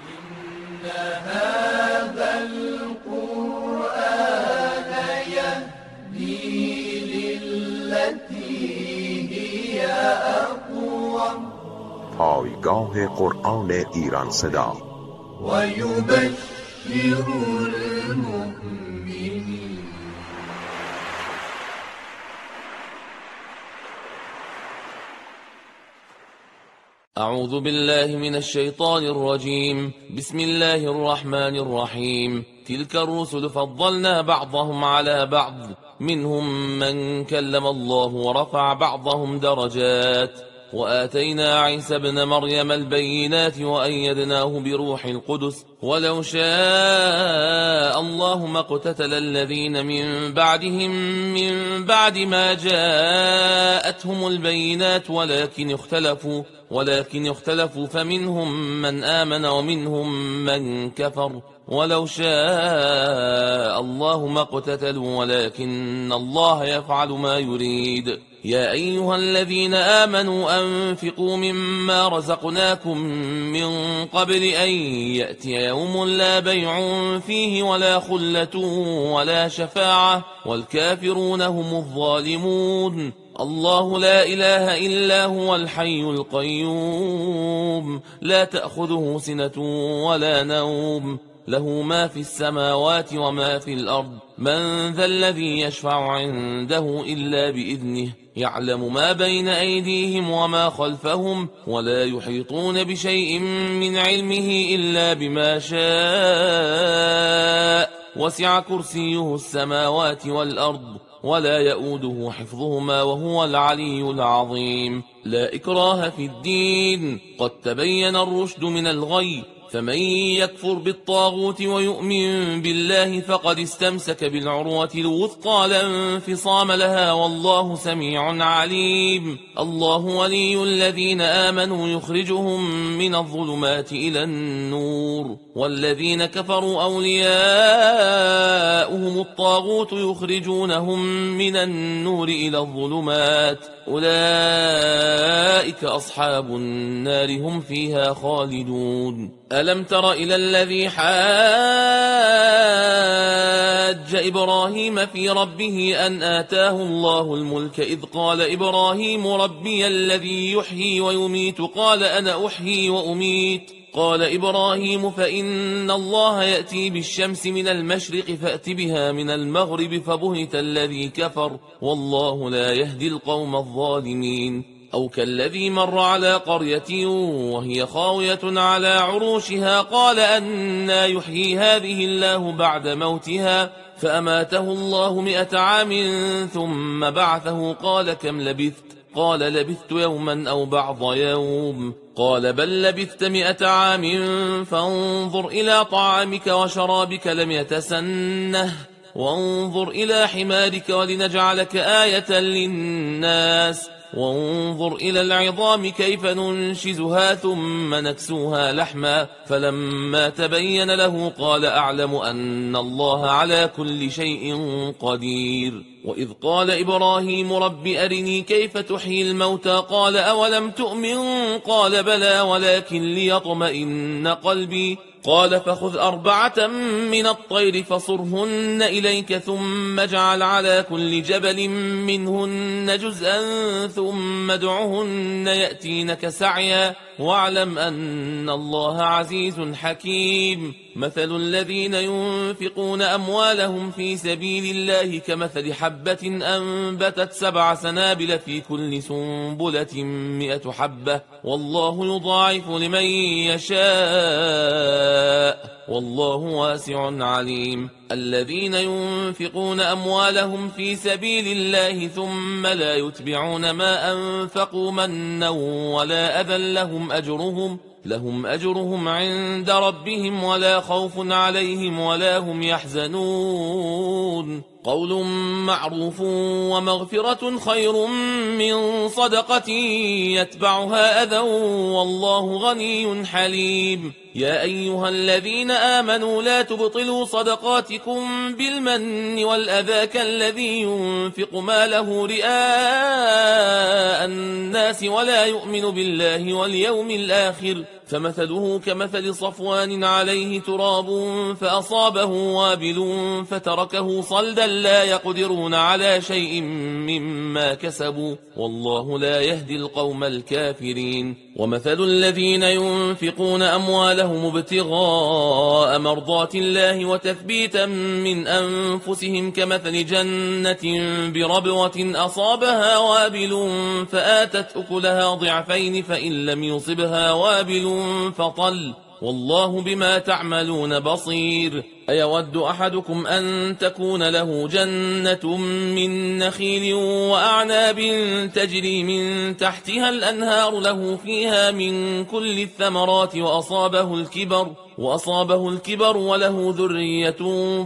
إن هذا القرآن يهدي للتي هي أقوم. پایگاه قرآن ایران صدا ويبشر المؤمنين. أعوذ بالله من الشيطان الرجيم. بسم الله الرحمن الرحيم. تلك الرسل فضلنا بعضهم على بعض، منهم من كلم الله ورفع بعضهم درجات، وآتينا عيسى ابن مريم البينات وأيدناه بروح القدس، ولو شاء الله ما اقتتل الذين من بعدهم من بعد ما جاءتهم البينات ولكن اختلفوا فمنهم من آمن ومنهم من كفر، ولو شاء الله ما اقتتلوا ولكن الله يفعل ما يريد. يا أيها الذين آمنوا أنفقوا مما رزقناكم من قبل أن يأتي يوم لا بيع فيه ولا خلة ولا شفاعة والكافرون هم الظالمون. الله لا إله إلا هو الحي القيوم، لا تأخذه سنة ولا نوم، له ما في السماوات وما في الأرض. من ذا الذي يشفع عنده إلا بإذنه، يعلم ما بين أيديهم وما خلفهم، ولا يحيطون بشيء من علمه إلا بما شاء، وسع كرسيه السماوات والأرض، ولا يؤوده حفظهما وهو العلي العظيم. لا إكراه في الدين، قد تبين الرشد من الغي، فمن يكفر بالطاغوت ويؤمن بالله فقد استمسك بالعروة الوثقى لا انفصام لها، والله سميع عليم. الله ولي الذين آمنوا يخرجهم من الظلمات إلى النور، والذين كفروا أولياؤهم الطاغوت يخرجونهم من النور إلى الظلمات، أولئك أصحاب النار هم فيها خالدون. ألم تر إلى الذي حاج إبراهيم في ربه أن آتاه الله الملك إذ قال إبراهيم ربي الذي يحيي ويميت قال أنا أحيي وأميت. قال إبراهيم فإن الله يأتي بالشمس من المشرق فأت بها من المغرب فبهت الذي كفر، والله لا يهدي القوم الظالمين. أو كالذي مر على قرية وهي خاوية على عروشها قال أنى يحيي هذه الله بعد موتها، فأماته الله 100 عام ثم بعثه قال كم لبثت؟ قال لبثت يوما أو بعض يوم. قال بل لبثت 100 عام فانظر إلى طعامك وشرابك لم يتسنه، وانظر إلى حمارك ولنجعلك آية للناس، وانظر إلى العظام كيف ننشزها ثم نكسوها لحما، فلما تبين له قال أعلم أن الله على كل شيء قدير. وإذ قال إبراهيم رب أرني كيف تحيي الموتى قال أولم تؤمن قال بلى ولكن ليطمئن قلبي. قال فخذ 4 من الطير فصرهن إليك ثم اجعل على كل جبل منهن جزءا ثم ادعهن يأتينك سعيا، واعلم أن الله عزيز حكيم. مثل الذين ينفقون أموالهم في سبيل الله كمثل حبة أنبتت 7 سنابل في كل سنبلة 100 حبة، والله يضاعف لمن يشاء، والله واسع عليم. الذين ينفقون أموالهم في سبيل الله ثم لا يتبعون ما أنفقوا منا ولا أذى لهم أجرهم عند ربهم ولا خوف عليهم ولا هم يحزنون. قول معروف ومغفرة خير من صدقة يتبعها أذى والله غني حليم. يا أيها الذين آمنوا لا تبطلوا صدقاتكم بالمن والأذى كالذي ينفق ماله رئاء الناس ولا يؤمن بالله واليوم الآخر فمثله كمثل صفوان عليه تراب فأصابه وابل فتركه صلدا لا يقدرون على شيء مما كسبوا والله لا يهدي القوم الكافرين. ومثل الذين ينفقون أموالهم ابتغاء مرضات الله وتثبيتا من أنفسهم كمثل جنة بربوة أصابها وابل فآتت أكلها ضعفين فإن لم يصبها وابل فطل والله بما تعملون بصير. أيود أحدكم أن تكون له جنة من نخيل وأعناب تجري من تحتها الأنهار له فيها من كل الثمرات وأصابه الكبر وله ذرية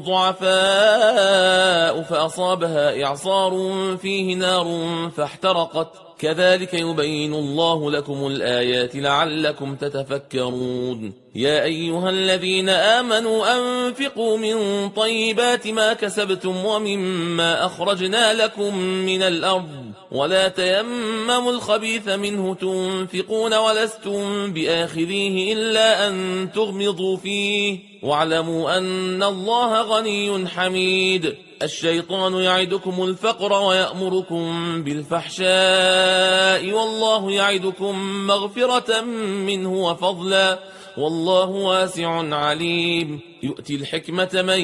ضعفاء فأصابها إعصار فيه نار فاحترقت كذلك يبين الله لكم الآيات لعلكم تتفكرون. يا أيها الذين آمنوا أنفقوا من طيبات ما كسبتم ومما أخرجنا لكم من الأرض ولا تيمموا الخبيث منه تنفقون ولستم بآخذيه إلا أن تغمضوا فيه واعلموا أن الله غني حميد. الشيطان يعدكم الفقر ويأمركم بالفحشاء والله يعدكم مغفرة منه وفضلا والله واسع عليم. يؤتي الحكمة من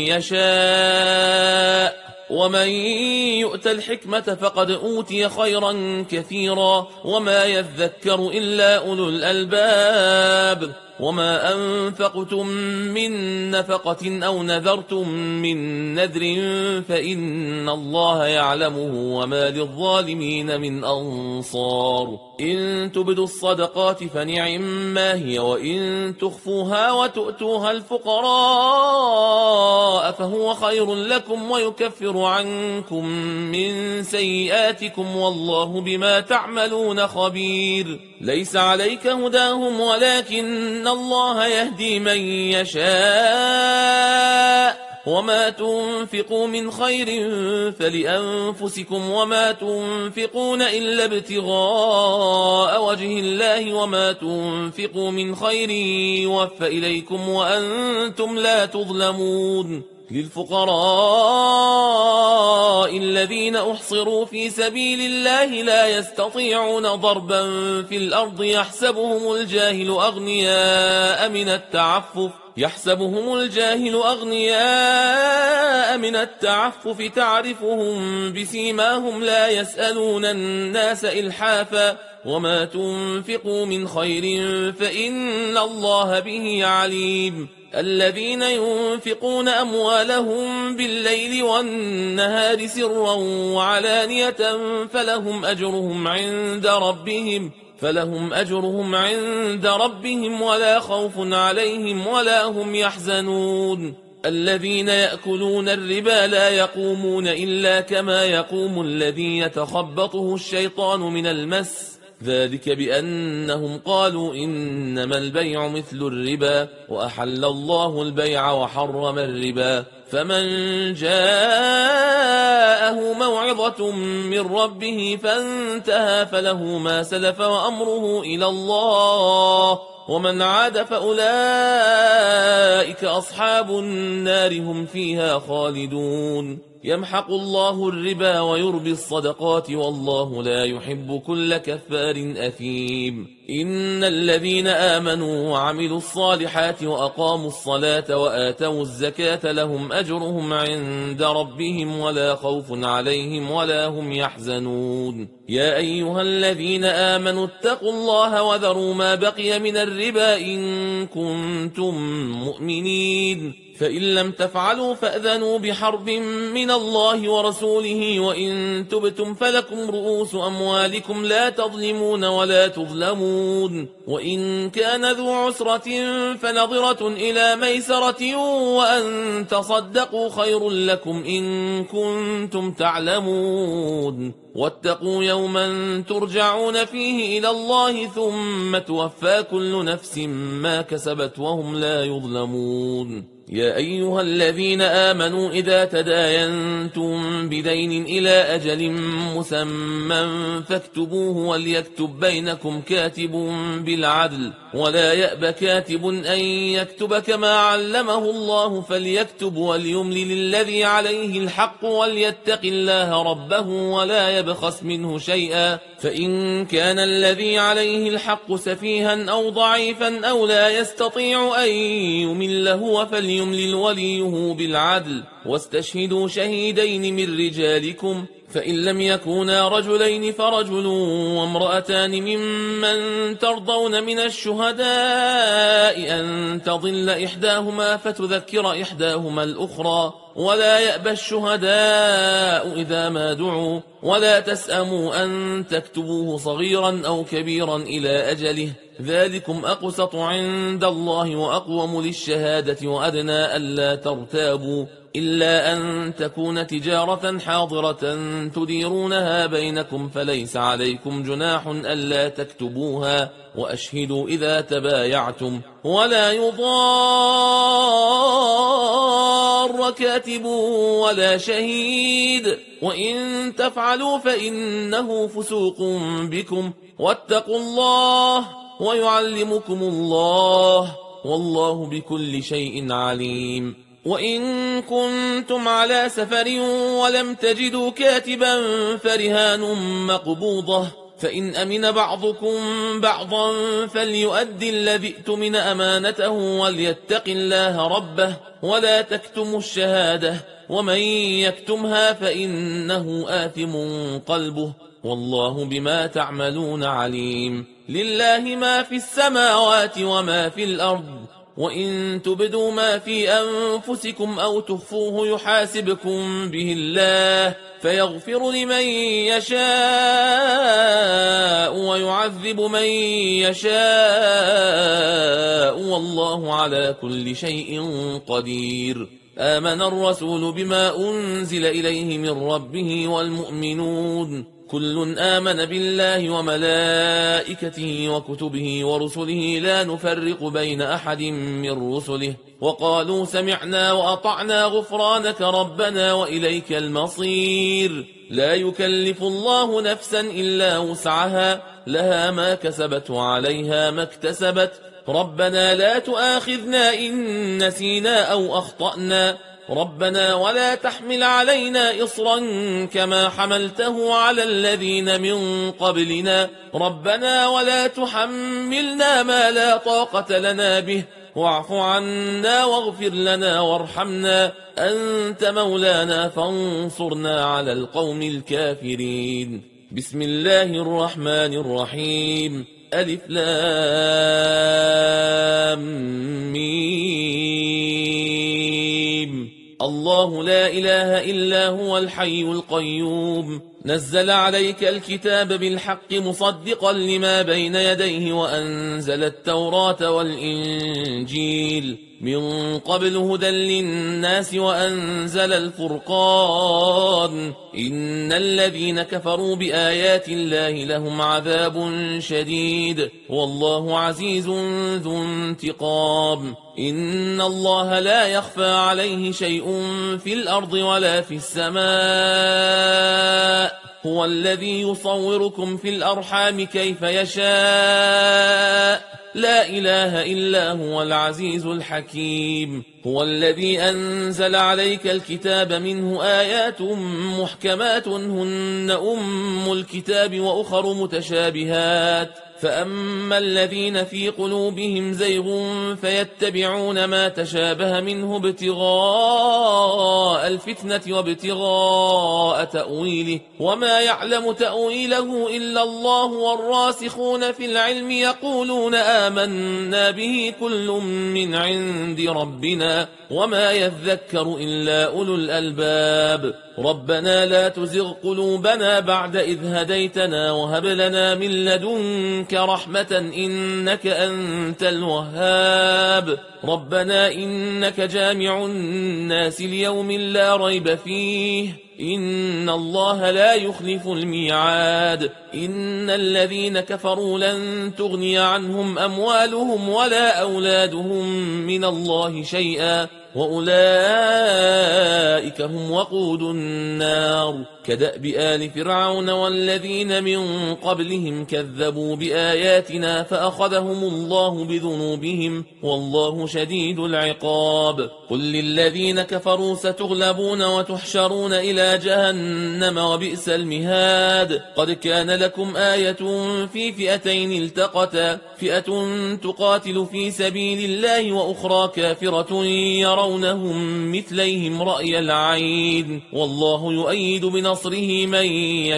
يشاء ومن يؤت الحكمة فقد أوتي خيرا كثيرا وما يذكر إلا أولو الألباب. وما أنفقتم من نفقة أو نذرتم من نذر فإن الله يعلمه وما للظالمين من أنصار. إن تبدوا الصدقات فنعم ما هي وإن تخفوها وتؤتوها الفقراء فهو خير لكم ويكفر عنكم من سيئاتكم والله بما تعملون خبير. ليس عليك هداهم ولكن الله يهدي من يشاء وما تنفقوا من خير فلأنفسكم وما تنفقون إلا ابتغاء وجه الله وما تنفقوا من خير يوفى إليكم وأنتم لا تظلمون. للفقراء الذين أحصروا في سبيل الله لا يستطيعون ضربا في الأرض يحسبهم الجاهل أغنياء من التعفف تعرفهم بسيماهم لا يسألون الناس إلحافا وما تنفقوا من خير فإن الله به عليم. الذين ينفقون أموالهم بالليل والنهار سرا وعلانية فلهم أجرهم عند ربهم ولا خوف عليهم ولا هم يحزنون. الذين يأكلون الربا لا يقومون إلا كما يقوم الذي يتخبطه الشيطان من المس ذلك بأنهم قالوا إنما البيع مثل الربا وأحل الله البيع وحرم الربا. فمن جاءه موعظة من ربه فانتهى فله ما سلف وأمره إلى الله ومن عاد فأولئك أصحاب النار هم فيها خالدون. يمحق الله الربا ويربي الصدقات والله لا يحب كل كفار أثيم. إن الذين آمنوا وعملوا الصالحات وأقاموا الصلاة وآتوا الزكاة لهم أجرهم عند ربهم ولا خوف عليهم ولا هم يحزنون. يا أيها الذين آمنوا اتقوا الله وذروا ما بقي من الربا إن كنتم مؤمنين فإن لم تفعلوا فأذنوا بحرب من الله ورسوله وإن تبتم فلكم رؤوس أموالكم لا تظلمون ولا تظلمون. وإن كان ذو عسرة فنظرة إلى ميسرة وأن تصدقوا خير لكم إن كنتم تعلمون. واتقوا يوما ترجعون فيه إلى الله ثم توفى كل نفس ما كسبت وهم لا يظلمون. يا أيها الذين آمنوا إذا تداينتم بدين إلى أجل مسمى فاكتبوه وليكتب بينكم كاتب بالعدل ولا يأب كاتب أن يكتب كما علمه الله فليكتب وليملل الذي عليه الحق وليتق الله ربه ولا يبخس منه شيئا فإن كان الذي عليه الحق سفيها أو ضعيفا أو لا يستطيع أن يمل هو فليملل وليه بالعدل واستشهدوا شهيدين من رجالكم فإن لم يكونا رجلين فرجل وامرأتان ممن ترضون من الشهداء أن تضل إحداهما فتذكر إحداهما الأخرى ولا يأبى الشهداء إذا ما دعوا ولا تسأموا أن تكتبوه صغيرا أو كبيرا إلى أجله ذلكم أقسط عند الله وأقوم للشهادة وأدنى ألا ترتابوا إلا أن تكون تجارة حاضرة تديرونها بينكم فليس عليكم جناح ألا تكتبوها وأشهدوا إذا تبايعتم ولا يضار كاتب ولا شهيد وإن تفعلوا فإنه فسوق بكم واتقوا الله ويعلمكم الله والله بكل شيء عليم وإن كنتم على سفر ولم تجدوا كاتبا فرهان مقبوضة فإن أمن بعضكم بعضا فليؤدي الذي ائتمن أمانته وليتق الله ربه ولا تكتموا الشهادة ومن يكتمها فإنه آثم قلبه والله بما تعملون عليم لله ما في السماوات وما في الأرض وإن تبدوا ما في أنفسكم أو تخفوه يحاسبكم به الله فيغفر لمن يشاء ويعذب من يشاء والله على كل شيء قدير آمن الرسول بما أنزل إليه من ربه والمؤمنون كل آمن بالله وملائكته وكتبه ورسله لا نفرق بين أحد من رسله وقالوا سمعنا وأطعنا غفرانك ربنا وإليك المصير لا يكلف الله نفسا إلا وسعها لها ما كسبت وعليها ما اكتسبت ربنا لا تؤاخذنا إن نسينا أو أخطأنا ربنا ولا تحمل علينا إصرا كما حملته على الذين من قبلنا ربنا ولا تحملنا ما لا طاقة لنا به واعف عنا واغفر لنا وارحمنا أنت مولانا فانصرنا على القوم الكافرين بسم الله الرحمن الرحيم ألف لام ميم الله لا إله إلا هو الحي القيوم نزل عليك الكتاب بالحق مصدقا لما بين يديه وأنزل التوراة والإنجيل من قبل هدى للناس وأنزل الفرقان إن الذين كفروا بآيات الله لهم عذاب شديد والله عزيز ذو انتقام إن الله لا يخفى عليه شيء في الأرض ولا في السماء هو الذي يصوركم في الأرحام كيف يشاء لا إله إلا هو العزيز الحكيم هو الذي أنزل عليك الكتاب منه آيات محكمات هن أم الكتاب وأخر متشابهات فأما الذين في قلوبهم زيغ فيتبعون ما تشابه منه ابتغاء الفتنة وابتغاء تأويله وما يعلم تأويله إلا الله والراسخون في العلم يقولون آمنا به كل من عند ربنا وما يذكر إلا أولو الألباب ربنا لا تزغ قلوبنا بعد إذ هديتنا وهب لنا من لدنك رحمة إنك أنت الوهاب ربنا إنك جامع الناس ليوم لا ريب فيه إن الله لا يخلف الميعاد إن الذين كفروا لن تغني عنهم أموالهم ولا أولادهم من الله شيئا وأولئك هم وقود النار كدأب آل فرعون والذين من قبلهم كذبوا بآياتنا فأخذهم الله بذنوبهم والله شديد العقاب قل للذين كفروا ستغلبون وتحشرون إلى جهنم وبئس المهاد قد كان لكم آية في فئتين التقتا فئة تقاتل في سبيل الله وأخرى كافرة يرونهم مثليهم رأي العين والله يؤيد بنصره من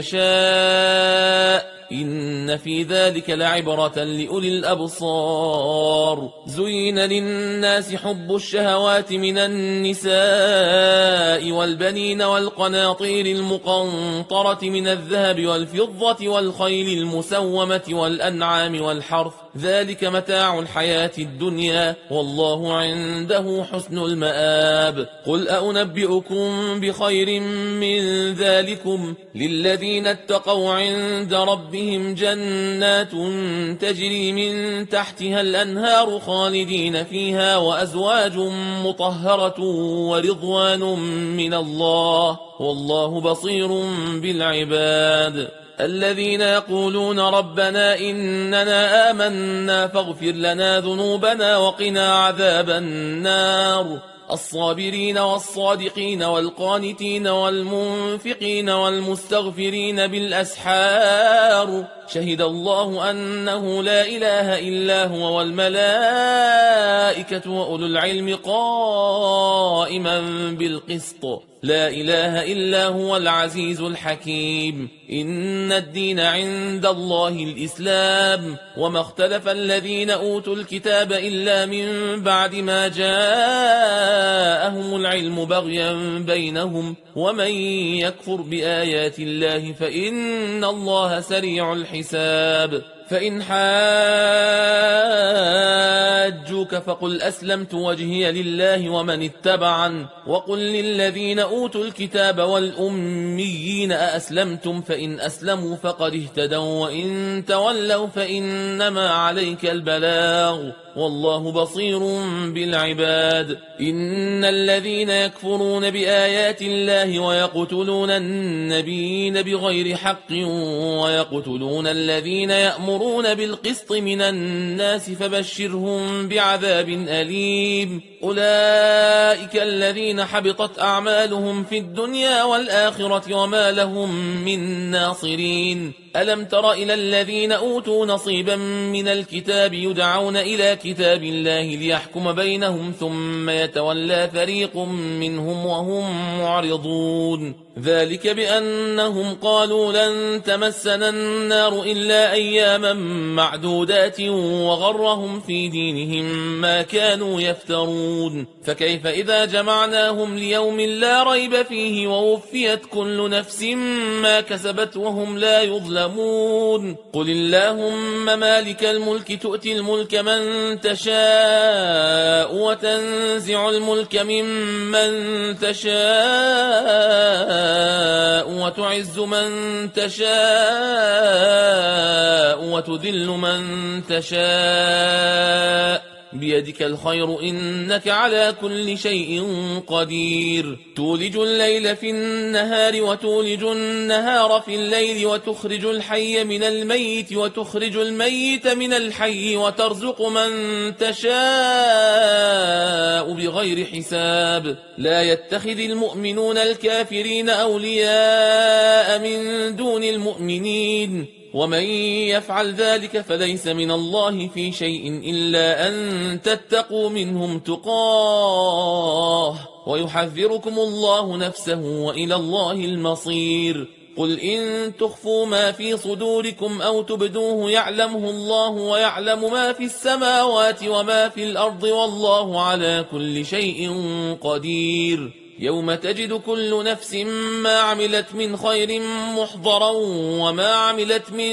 يشاء إن في ذلك لعبرة لأولي الأبصار زين للناس حب الشهوات من النساء والبنين والقناطير المقنطرة من الذهب والفضة والخيل المسومة والأنعام والحرث ذلك متاع الحياة الدنيا والله عنده حسن المآب قل أنبئكم بخير من ذلكم للذين اتقوا عند ربهم جنات تجري من تحتها الأنهار خالدين فيها وأزواج مطهرة ورضوان من الله والله بصير بالعباد الذين يقولون ربنا إننا آمنا فاغفر لنا ذنوبنا وقنا عذاب النار الصابرين والصادقين والقانتين والمنفقين والمستغفرين بالأسحار شهد الله أنه لا إله إلا هو والملائكة وأولو العلم قائما بالقسط لا إله إلا هو العزيز الحكيم إن الدين عند الله الإسلام وما اختلف الذين أوتوا الكتاب إلا من بعد ما جاءهم العلم بغيا بينهم ومن يكفر بآيات الله فإن الله سريع الحساب فإن حاجوك فقل أسلمت وجهي لله ومن اتبعن وقل للذين أوتوا الكتاب والأميين أأسلمتم فإن أسلموا فقد اهتدوا وإن تولوا فإنما عليك البلاغ والله بصير بالعباد إن الذين يكفرون بآيات الله ويقتلون النبيين بغير حق ويقتلون الذين يأمرون بالقسط من الناس فبشرهم بعذاب أليم أولئك الذين حبطت أعمالهم في الدنيا والآخرة وما لهم من ناصرين ألم تر إلى الذين أوتوا نصيبا من الكتاب يدعون إلى كتاب الله ليحكم بينهم ثم يتولى فريق منهم وهم معرضون ذلك بأنهم قالوا لن تمسنا النار إلا أياما معدودات وغرهم في دينهم ما كانوا يفترون فكيف إذا جمعناهم ليوم لا ريب فيه ووفيت كل نفس ما كسبت وهم لا يظلمون قل اللهم مالك الملك تؤتي الملك من تشاء وتنزع الملك ممن تشاء وتعز من تشاء وتذل من تشاء بيدك الخير إنك على كل شيء قدير تولج الليل في النهار وتولج النهار في الليل وتخرج الحي من الميت وتخرج الميت من الحي وترزق من تشاء بغير حساب لا يتخذ المؤمنون الكافرين أولياء من دون المؤمنين ومن يفعل ذلك فليس من الله في شيء إلا أن تتقوا منهم تقاه ويحذركم الله نفسه وإلى الله المصير قل إن تخفوا ما في صدوركم أو تبدوه يعلمه الله ويعلم ما في السماوات وما في الأرض والله على كل شيء قدير يوم تجد كل نفس ما عملت من خير محضرا وما عملت من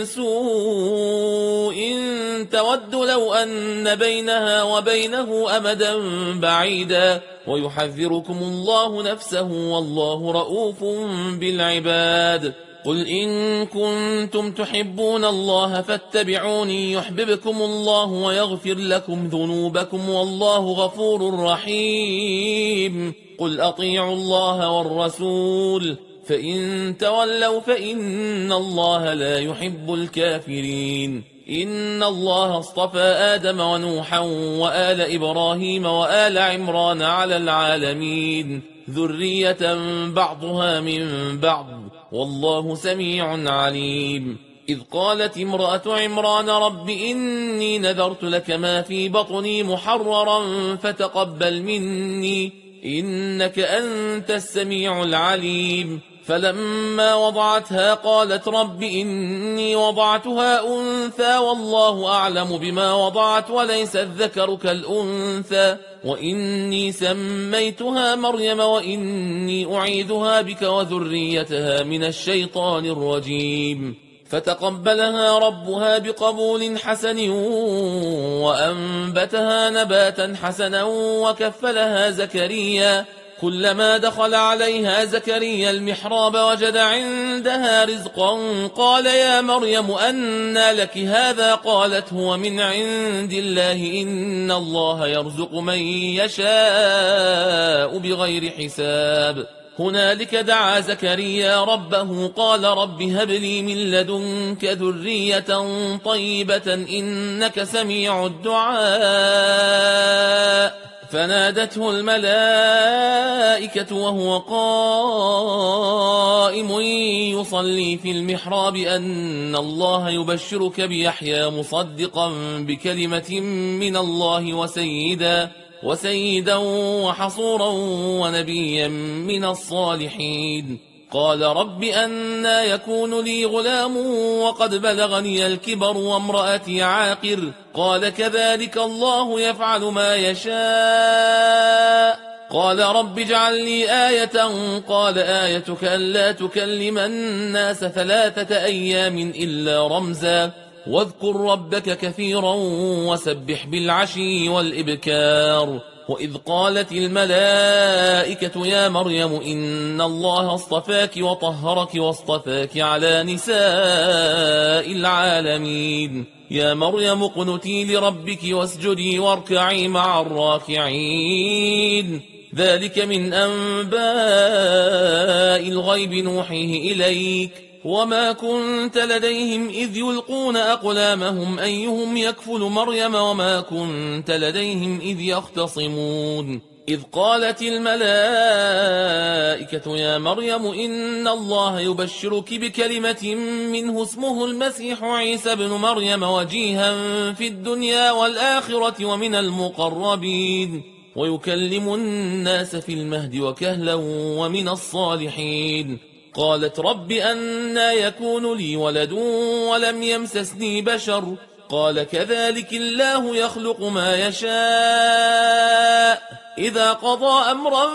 سوء تود لو أن بينها وبينه أمدا بعيدا ويحذركم الله نفسه والله رؤوف بالعباد قل إن كنتم تحبون الله فاتبعوني يحببكم الله ويغفر لكم ذنوبكم والله غفور رحيم. قل أطيعوا الله والرسول فإن تولوا فإن الله لا يحب الكافرين. إن الله اصطفى آدم ونوحا وآل إبراهيم وآل عمران على العالمين ذرية بعضها من بعض والله سميع عليم. إذ قالت امرأة عمران رب إني نذرت لك ما في بطني محررا فتقبل مني إنك أنت السميع العليم. فلما وضعتها قالت رب إني وضعتها أنثى والله أعلم بما وضعت وليس الذكر كالأنثى وإني سميتها مريم وإني أعيذها بك وذريتها من الشيطان الرجيم. فتقبلها ربها بقبول حسن وأنبتها نباتا حسنا وكفلها زكريا. كلما دخل عليها زكريا المحراب وجد عندها رزقا قال يا مريم أنى لك هذا؟ قالت هو من عند الله إن الله يرزق من يشاء بغير حساب. هنالك دعا زكريا ربه قال رب هب لي من لدنك ذرية طيبة إنك سميع الدعاء. فنادته الملائكة وهو قائم يصلي في المحراب أن الله يبشرك بيحيى مصدقا بكلمة من الله وسيدا وحصورا ونبيا من الصالحين. قال رب أنى يكون لي غلام وقد بلغني الكبر وامرأتي عاقر؟ قال كذلك الله يفعل ما يشاء. قال رب اجعل لي آية. قال آيتك ألا تكلم الناس 3 أيام إلا رمزا واذكر ربك كثيرا وسبح بالعشي والإبكار. وإذ قالت الملائكة يا مريم إن الله اصطفاك وطهرك واصطفاك على نساء العالمين. يا مريم اقنتي لربك واسجدي واركعي مع الراكعين. ذلك من أنباء الغيب نوحيه إليك وما كنت لديهم إذ يلقون أقلامهم أيهم يكفل مريم وما كنت لديهم إذ يختصمون. إذ قالت الملائكة يا مريم إن الله يبشرك بكلمة منه اسمه المسيح عيسى ابن مريم وجيها في الدنيا والآخرة ومن المقربين ويكلم الناس في المهد وكهلا ومن الصالحين. قالت رب أنى يكون لي ولد ولم يمسسني بشر؟ قال كذلك الله يخلق ما يشاء إذا قضى أمرا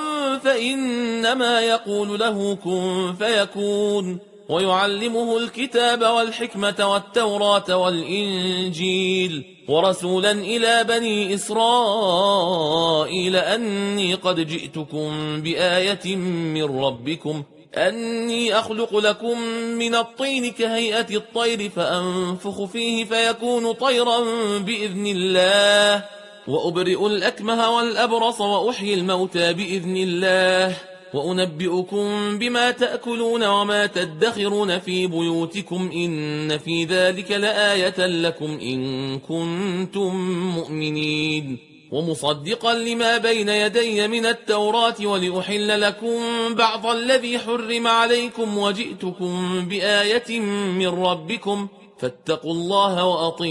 فإنما يقول له كن فيكون. ويعلمه الكتاب والحكمة والتوراة والإنجيل ورسولا إلى بني إسرائيل أني قد جئتكم بآية من ربكم أني أخلق لكم من الطين كهيئة الطير فأنفخ فيه فيكون طيرا بإذن الله وأبرئ الأكمه والأبرص وأحيي الموتى بإذن الله وأنبئكم بما تأكلون وما تدخرون في بيوتكم إن في ذلك لآية لكم إن كنتم مؤمنين. ومصدقا لما بين يدي من التوراة ولأحل لكم بعض الذي حرم عليكم وجئتكم بآية من ربكم فاتقوا الله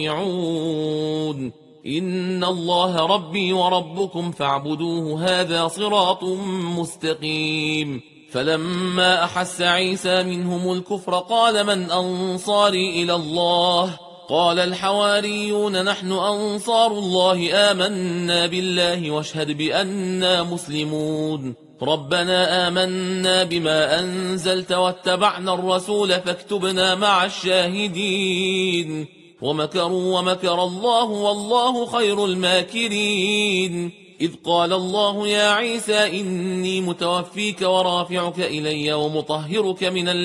وأطيعون. إن الله ربي وربكم فاعبدوه هذا صراط مستقيم. فلما أحس عيسى منهم الكفر قال من أنصاري إلى الله؟ قال الحواريون نحن أنصار الله آمنا بالله واشهد بأننا مسلمون. ربنا آمنا بما أنزلت واتبعنا الرسول فاكتبنا مع الشاهدين. ومكروا ومكر الله والله خير الماكرين. إذ قال الله يا عيسى إني متوفيك ورافعك إلي ومطهرك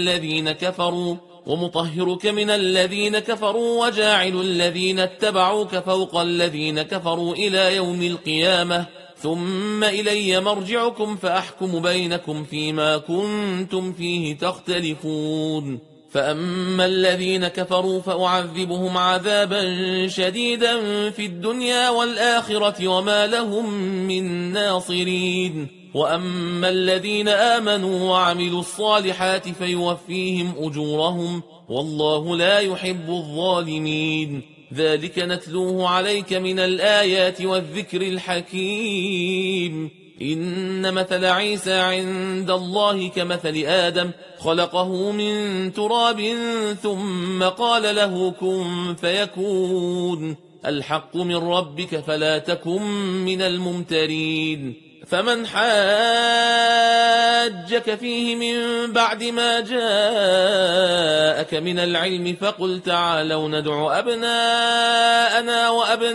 من الذين كفروا وجاعل الذين اتبعوك فوق الذين كفروا إلى يوم القيامة ثم إلي مرجعكم فأحكم بينكم فيما كنتم فيه تختلفون فأما الذين كفروا فأعذبهم عذابا شديدا في الدنيا والآخرة وما لهم من ناصرين وأما الذين آمنوا وعملوا الصالحات فيوفيهم أجورهم والله لا يحب الظالمين ذلك نتلوه عليك من الآيات والذكر الحكيم إن مثل عيسى عند الله كمثل آدم خلقه من تراب ثم قال له كن فيكون الحق من ربك فلا تكن من الممترين فمن حاجك فيه من بعد ما جاءك من العلم فقل تعالوا ندع أبناءنا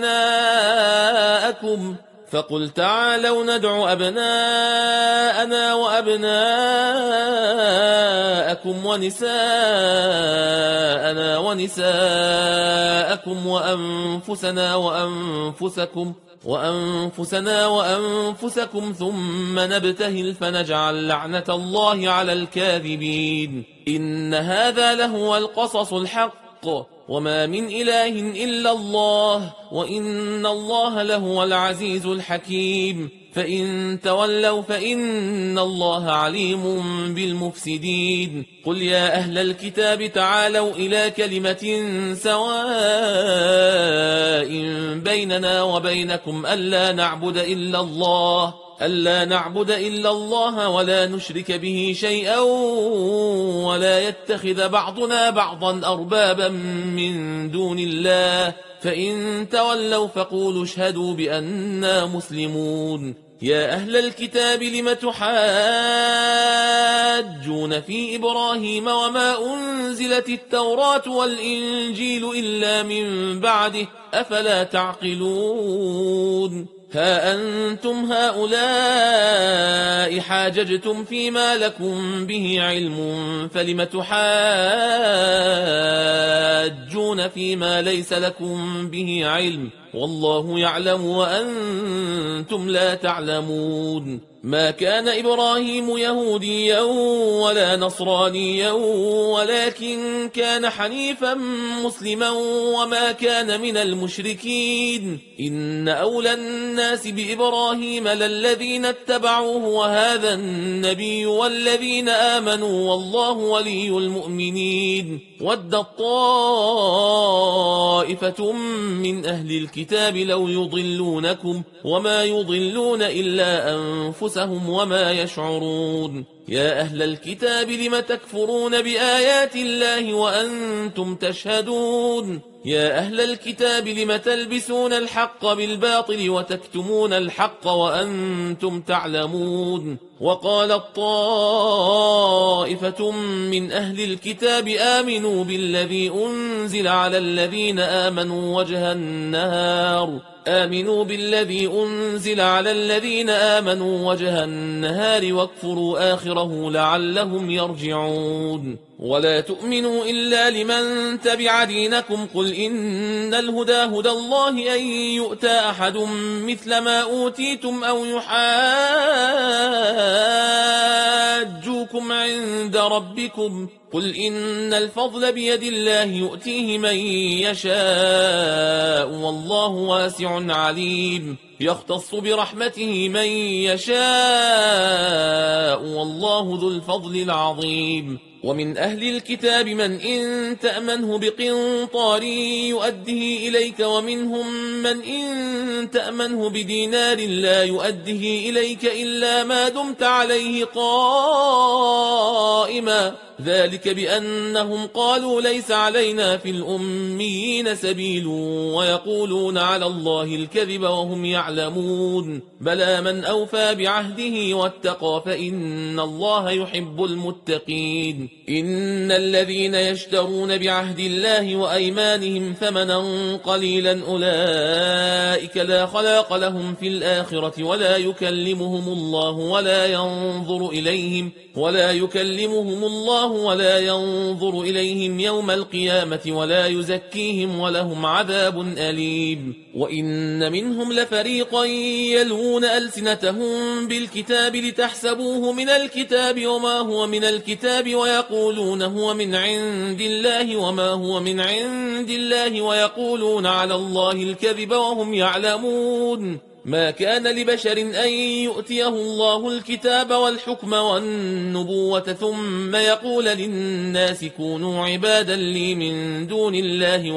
وأبناءكم ونساءنا ونساءكم وأنفسنا وأنفسكم ثم نبتهل فنجعل لعنة الله على الكاذبين إن هذا لهو القصص الحق وما من إله إلا الله وإن الله لهو العزيز الحكيم فإن تولوا فإن الله عليم بالمفسدين قل يا أهل الكتاب تعالوا إلى كلمة سواء بيننا وبينكم ألا نعبد إلا الله ولا نشرك به شيئا ولا يتخذ بعضنا بعضا أربابا من دون الله فإن تولوا فقولوا اشهدوا بأننا مسلمون يا أهل الكتاب لم تحاجون في إبراهيم وما أنزلت التوراة والإنجيل إلا من بعده أفلا تعقلون ها أنتم هؤلاء حاججتم فيما لكم به علم فلم تحاجون فيما ليس لكم به علم والله يعلم وأنتم لا تعلمون ما كان إبراهيم يهوديا ولا نصرانيا ولكن كان حنيفا مسلما وما كان من المشركين إن أولى الناس بإبراهيم للذين اتبعوه وهذا النبي والذين آمنوا والله ولي المؤمنين ود طائفة من أهل الكتاب لو يضلونكم وما يضلون إلا أنفسهم وما يشعرون يا أهل الكتاب لم تكفرون بآيات الله وأنتم تشهدون يا أهل الكتاب لم تلبسون الحق بالباطل وتكتمون الحق وأنتم تعلمون وقالت طائفة من أهل الكتاب آمنوا بالذي أنزل على الذين آمنوا وجه النهار واكفروا آخره لعلهم يرجعون ولا تؤمنوا إلا لمن تبع دينكم قل إن الهدى هدى الله أن يؤتى أحد مثل ما أوتيتم أو يحاجوكم عند ربكم قل إن الفضل بيد الله يؤتيه من يشاء والله واسع عليم يختص برحمته من يشاء والله ذو الفضل العظيم ومن أهل الكتاب من إن تأمنه بقنطار يؤده إليك ومنهم من إن تأمنه بدينار لا يؤده إليك إلا ما دمت عليه قائما ذلك بأنهم قالوا ليس علينا في الأميين سبيل ويقولون على الله الكذب وهم يعلمون بلى من أوفى بعهده واتقى فإن الله يحب المتقين إن الذين يشترون بعهد الله وأيمانهم ثمنا قليلا أولئك لا خلاق لهم في الآخرة ولا يكلمهم الله ولا ينظر إليهم يوم القيامة ولا يزكيهم ولهم عذاب أليم. وإن منهم لفريقا يلوون ألسنتهم بالكتاب لتحسبوه من الكتاب وما هو من الكتاب ويقولون هو من عند الله وما هو من عند الله ويقولون على الله الكذب وهم يعلمون. ما كان لبشر أن يؤتيه الله الكتاب والحكم والنبوة ثم يقول للناس كونوا عبادا لي من دون الله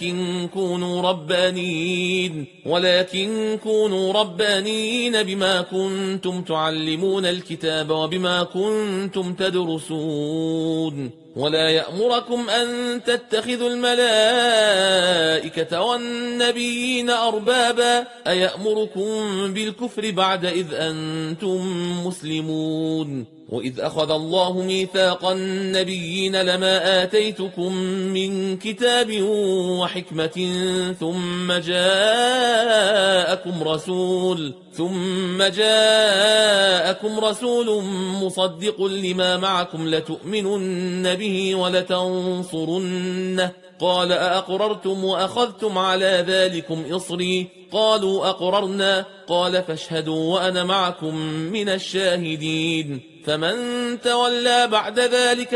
ولكن كونوا ربانيين بما كنتم تعلمون الكتاب وبما كنتم تدرسون. ولا يأمركم أن تتخذوا الملائكة والنبيين أربابا أيأمركم بالكفر بعد إذ أنتم مسلمون. وإذ أخذ الله ميثاق النبيين لما آتيتكم من كتاب وحكمة ثم جاءكم رسول مصدق لما معكم لتؤمنن به ولتنصرنه قال أأقررتم وأخذتم على ذلكم إصري قالوا أقررنا قال فاشهدوا وأنا معكم من الشاهدين. فمن تولى بعد ذلك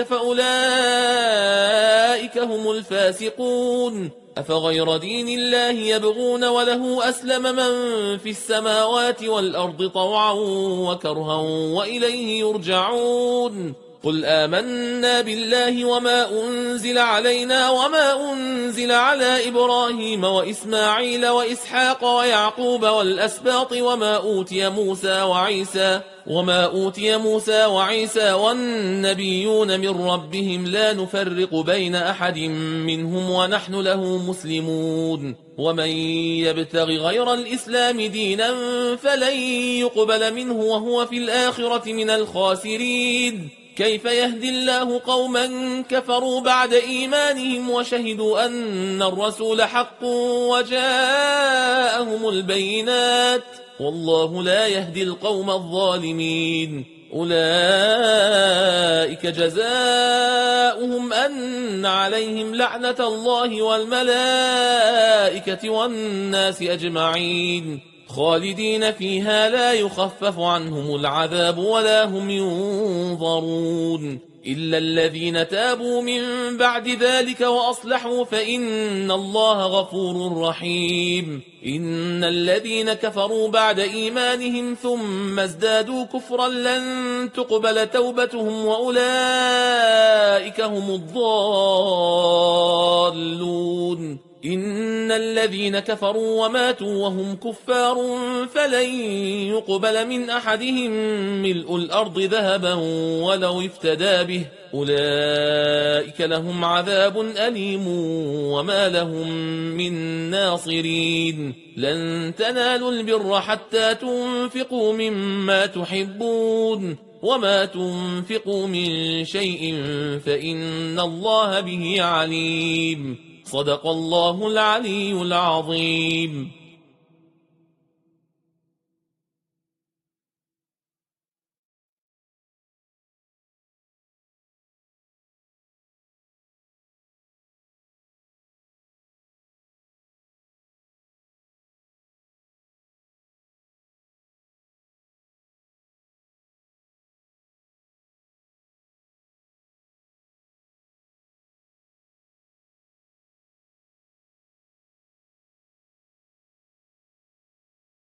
فأولئك هم الفاسقون. أفغير دين الله يبغون وله أسلم من في السماوات والأرض طوعا وكرها وإليه يرجعون. قل آمنا بالله وما أنزل علينا وما أنزل على إبراهيم وإسماعيل وإسحاق ويعقوب والأسباط وما أوتي موسى وعيسى والنبيون من ربهم لا نفرق بين أحد منهم ونحن له مسلمون. ومن يبتغ غير الإسلام دينا فلن يقبل منه وهو في الآخرة من الخاسرين. كيف يهدي الله قوما كفروا بعد إيمانهم وشهدوا أن الرسول حق وجاءهم البينات والله لا يهدي القوم الظالمين. أولئك جزاؤهم أن عليهم لعنة الله والملائكة والناس أجمعين خالدين فيها لا يخفف عنهم العذاب ولا هم ينظرون إلا الذين تابوا من بعد ذلك وأصلحوا فإن الله غفور رحيم. إن الذين كفروا بعد إيمانهم ثم ازدادوا كفرا لن تقبل توبتهم وأولئك هم الضالون. إن الذين كفروا وماتوا وهم كفار فلن يقبل من أحدهم ملء الأرض ذهبا ولو افتدى به أولئك لهم عذاب أليم وما لهم من ناصرين. لن تنالوا البر حتى تنفقوا مما تحبون وما تنفقوا من شيء فإن الله به عليم. صدق الله العلي العظيم.